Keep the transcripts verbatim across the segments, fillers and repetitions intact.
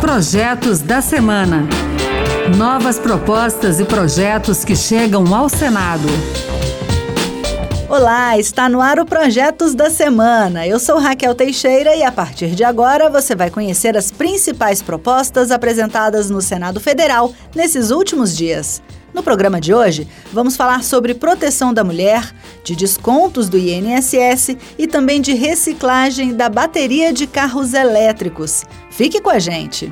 Projetos da Semana. Novas propostas e projetos que chegam ao Senado. Olá, está no ar o Projetos da Semana. Eu sou Raquel Teixeira e a partir de agora você vai conhecer as principais propostas apresentadas no Senado Federal nesses últimos dias. No programa de hoje, vamos falar sobre proteção da mulher, de descontos do I N S S e também de reciclagem da bateria de carros elétricos. Fique com a gente!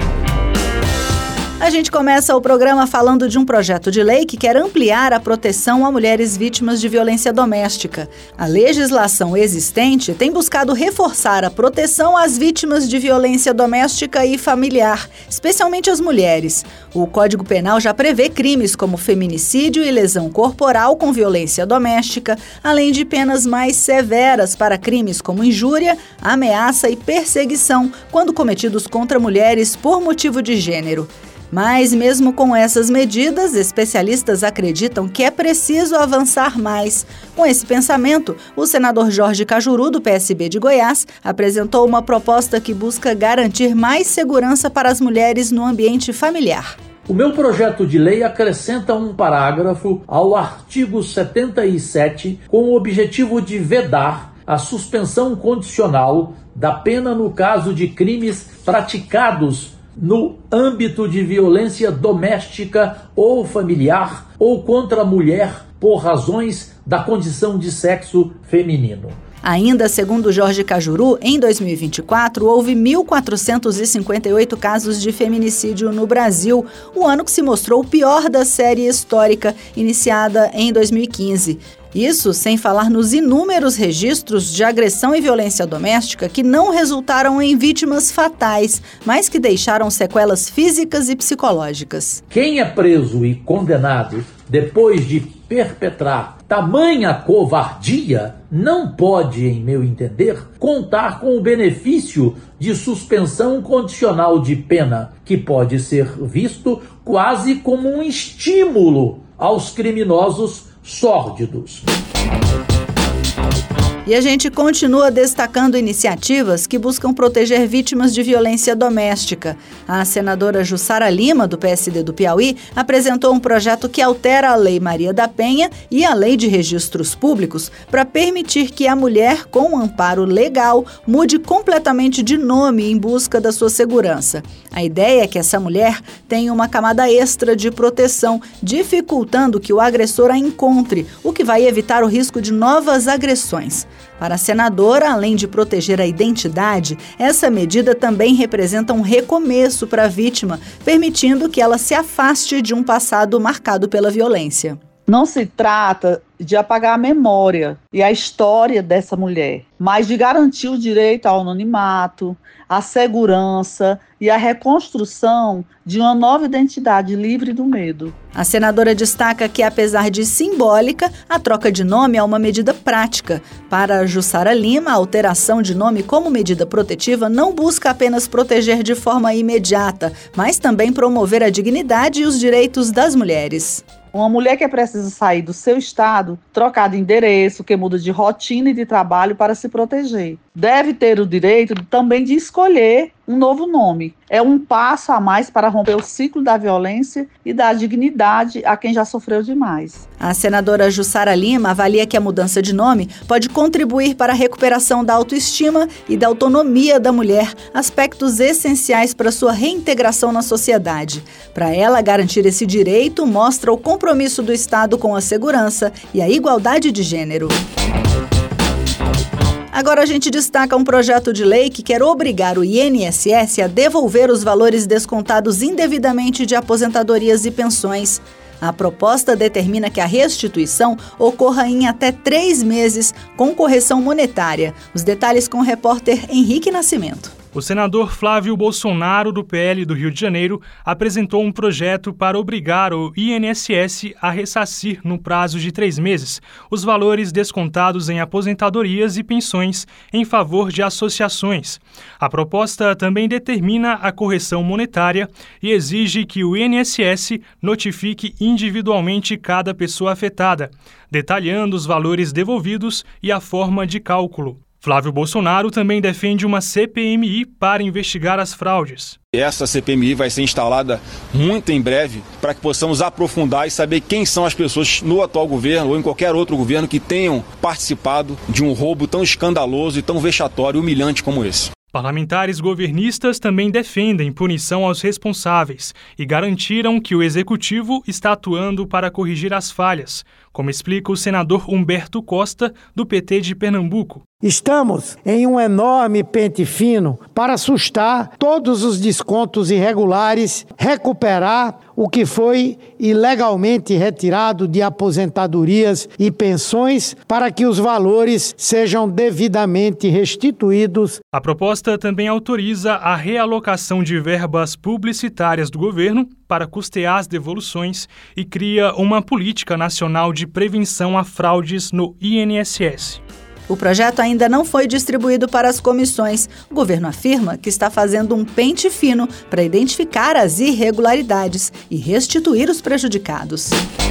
A gente começa o programa falando de um projeto de lei que quer ampliar a proteção a mulheres vítimas de violência doméstica. A legislação existente tem buscado reforçar a proteção às vítimas de violência doméstica e familiar, especialmente as mulheres. O Código Penal já prevê crimes como feminicídio e lesão corporal com violência doméstica, além de penas mais severas para crimes como injúria, ameaça e perseguição, quando cometidos contra mulheres por motivo de gênero. Mas, mesmo com essas medidas, especialistas acreditam que é preciso avançar mais. Com esse pensamento, o senador Jorge Cajuru, do P S B de Goiás, apresentou uma proposta que busca garantir mais segurança para as mulheres no ambiente familiar. O meu projeto de lei acrescenta um parágrafo ao artigo setenta e sete com o objetivo de vedar a suspensão condicional da pena no caso de crimes praticados no âmbito de violência doméstica ou familiar ou contra a mulher por razões da condição de sexo feminino. Ainda segundo Jorge Cajuru, em dois mil e vinte e quatro, houve mil quatrocentos e cinquenta e oito casos de feminicídio no Brasil, o ano que se mostrou o pior da série histórica, iniciada em dois mil e quinze. Isso sem falar nos inúmeros registros de agressão e violência doméstica que não resultaram em vítimas fatais, mas que deixaram sequelas físicas e psicológicas. Quem é preso e condenado depois de perpetrar tamanha covardia não pode, em meu entender, contar com o benefício de suspensão condicional de pena, que pode ser visto quase como um estímulo aos criminosos sórdidos. E a gente continua destacando iniciativas que buscam proteger vítimas de violência doméstica. A senadora Jussara Lima, do P S D do Piauí, apresentou um projeto que altera a Lei Maria da Penha e a Lei de Registros Públicos para permitir que a mulher, com um amparo legal, mude completamente de nome em busca da sua segurança. A ideia é que essa mulher tenha uma camada extra de proteção, dificultando que o agressor a encontre, o que vai evitar o risco de novas agressões. Para a senadora, além de proteger a identidade, essa medida também representa um recomeço para a vítima, permitindo que ela se afaste de um passado marcado pela violência. Não se trata de apagar a memória e a história dessa mulher, mas de garantir o direito ao anonimato, a segurança e a reconstrução de uma nova identidade livre do medo. A senadora destaca que, apesar de simbólica, a troca de nome é uma medida prática. Para Jussara Lima, a alteração de nome como medida protetiva não busca apenas proteger de forma imediata, mas também promover a dignidade e os direitos das mulheres. Uma mulher que precisa sair do seu estado, trocar de endereço, que muda de rotina e de trabalho para se proteger, deve ter o direito também de escolher um novo nome. É um passo a mais para romper o ciclo da violência e dar dignidade a quem já sofreu demais. A senadora Jussara Lima avalia que a mudança de nome pode contribuir para a recuperação da autoestima e da autonomia da mulher, aspectos essenciais para sua reintegração na sociedade. Para ela, garantir esse direito mostra o compromisso do Estado com a segurança e a igualdade de gênero. Agora a gente destaca um projeto de lei que quer obrigar o I N S S a devolver os valores descontados indevidamente de aposentadorias e pensões. A proposta determina que a restituição ocorra em até três meses, com correção monetária. Os detalhes com o repórter Henrique Nascimento. O senador Flávio Bolsonaro, do P L do Rio de Janeiro, apresentou um projeto para obrigar o I N S S a ressarcir, no prazo de três meses, os valores descontados em aposentadorias e pensões em favor de associações. A proposta também determina a correção monetária e exige que o I N S S notifique individualmente cada pessoa afetada, detalhando os valores devolvidos e a forma de cálculo. Flávio Bolsonaro também defende uma C P M I para investigar as fraudes. Essa C P M I vai ser instalada muito em breve para que possamos aprofundar e saber quem são as pessoas no atual governo ou em qualquer outro governo que tenham participado de um roubo tão escandaloso e tão vexatório e humilhante como esse. Parlamentares governistas também defendem punição aos responsáveis e garantiram que o Executivo está atuando para corrigir as falhas, como explica o senador Humberto Costa, do P T de Pernambuco. Estamos em um enorme pente fino para assustar todos os descontos irregulares, recuperar o que foi ilegalmente retirado de aposentadorias e pensões para que os valores sejam devidamente restituídos. A proposta também autoriza a realocação de verbas publicitárias do governo para custear as devoluções e cria uma política nacional de prevenção a fraudes no I N S S. O projeto ainda não foi distribuído para as comissões. O governo afirma que está fazendo um pente fino para identificar as irregularidades e restituir os prejudicados.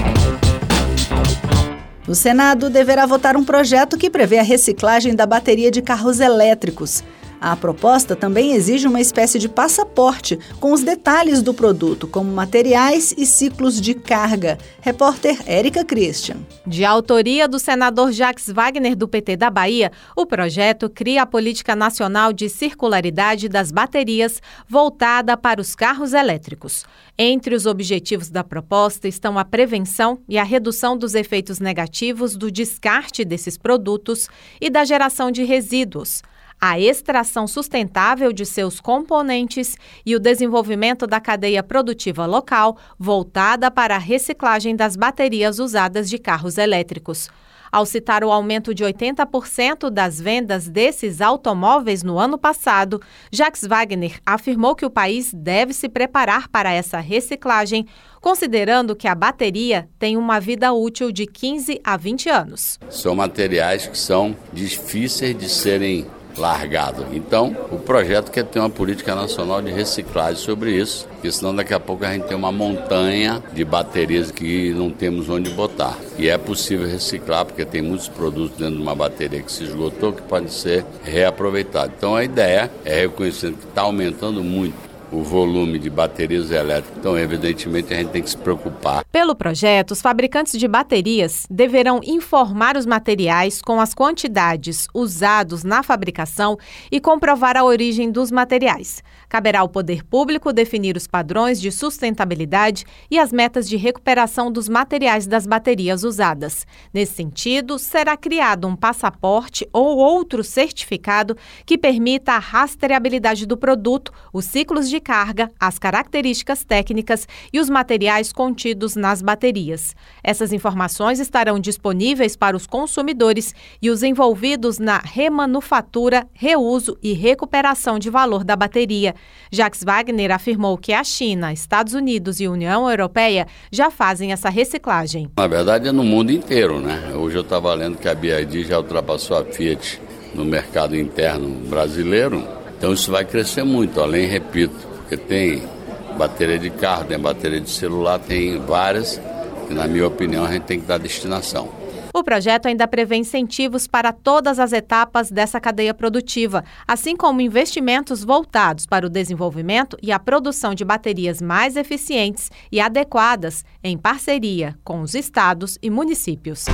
O Senado deverá votar um projeto que prevê a reciclagem da bateria de carros elétricos. A proposta também exige uma espécie de passaporte com os detalhes do produto, como materiais e ciclos de carga. Repórter Érica Christian. De autoria do senador Jacques Wagner, do P T da Bahia, o projeto cria a Política Nacional de Circularidade das Baterias voltada para os carros elétricos. Entre os objetivos da proposta estão a prevenção e a redução dos efeitos negativos do descarte desses produtos e da geração de resíduos, a extração sustentável de seus componentes e o desenvolvimento da cadeia produtiva local voltada para a reciclagem das baterias usadas de carros elétricos. Ao citar o aumento de oitenta por cento das vendas desses automóveis no ano passado, Jacques Wagner afirmou que o país deve se preparar para essa reciclagem, considerando que a bateria tem uma vida útil de quinze a vinte anos. São materiais que são difíceis de serem largado. Então, o projeto quer ter uma política nacional de reciclagem sobre isso, porque senão daqui a pouco a gente tem uma montanha de baterias que não temos onde botar. E é possível reciclar, porque tem muitos produtos dentro de uma bateria que se esgotou que podem ser reaproveitados. Então, a ideia é reconhecendo que está aumentando muito o volume de baterias elétricas. Então, evidentemente, a gente tem que se preocupar. Pelo projeto, os fabricantes de baterias deverão informar os materiais com as quantidades usados na fabricação e comprovar a origem dos materiais. Caberá ao poder público definir os padrões de sustentabilidade e as metas de recuperação dos materiais das baterias usadas. Nesse sentido, será criado um passaporte ou outro certificado que permita a rastreabilidade do produto, os ciclos de carga, as características técnicas e os materiais contidos nas baterias. Essas informações estarão disponíveis para os consumidores e os envolvidos na remanufatura, reuso e recuperação de valor da bateria. Jacques Wagner afirmou que a China, Estados Unidos e União Europeia já fazem essa reciclagem. Na verdade é no mundo inteiro, né? Hoje eu estava lendo que a B Y D já ultrapassou a Fiat no mercado interno brasileiro. Então isso vai crescer muito, além, repito, porque tem bateria de carro, tem bateria de celular, tem várias, que na minha opinião a gente tem que dar destinação. O projeto ainda prevê incentivos para todas as etapas dessa cadeia produtiva, assim como investimentos voltados para o desenvolvimento e a produção de baterias mais eficientes e adequadas em parceria com os estados e municípios.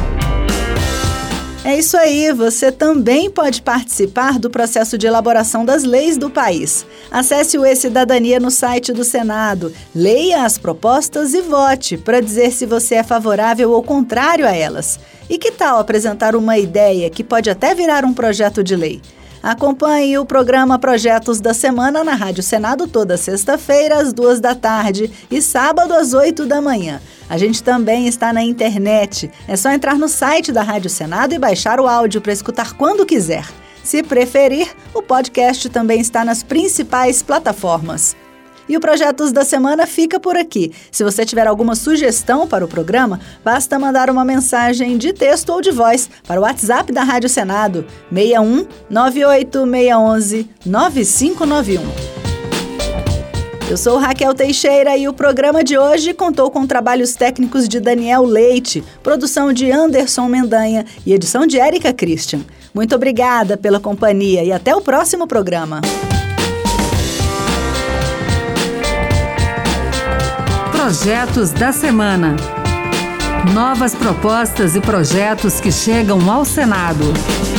É isso aí, você também pode participar do processo de elaboração das leis do país. Acesse o E-Cidadania no site do Senado, leia as propostas e vote para dizer se você é favorável ou contrário a elas. E que tal apresentar uma ideia que pode até virar um projeto de lei? Acompanhe o programa Projetos da Semana na Rádio Senado toda sexta-feira às duas da tarde e sábado às oito da manhã. A gente também está na internet. É só entrar no site da Rádio Senado e baixar o áudio para escutar quando quiser. Se preferir, o podcast também está nas principais plataformas. E o Projetos da Semana fica por aqui. Se você tiver alguma sugestão para o programa, basta mandar uma mensagem de texto ou de voz para o WhatsApp da Rádio Senado, seis um nove oito seis um um nove cinco nove um. Eu sou Raquel Teixeira e o programa de hoje contou com trabalhos técnicos de Daniel Leite, produção de Anderson Mendanha e edição de Érica Christian. Muito obrigada pela companhia e até o próximo programa. Projetos da Semana. Novas propostas e projetos que chegam ao Senado.